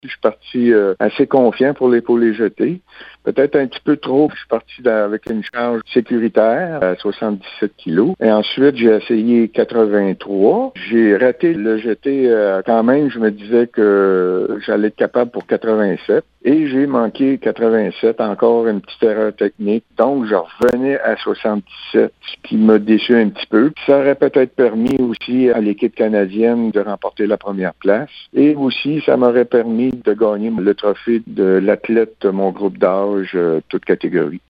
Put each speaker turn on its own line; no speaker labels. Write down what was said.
Je suis parti assez confiant pour l'épaulé jeté. Peut-être un petit peu trop. Je suis parti avec une charge sécuritaire à 77 kilos. Et ensuite, j'ai essayé 83. J'ai raté le jeté quand même. Je me disais que j'allais être capable pour 87. Et j'ai manqué 87, encore une petite erreur technique. Donc, je revenais à 77, ce qui m'a déçu un petit peu. Ça aurait peut-être permis aussi à l'équipe canadienne de remporter la première place. Et aussi, ça m'aurait permis de gagner le trophée de l'athlète de mon groupe d'âge, toute catégorie.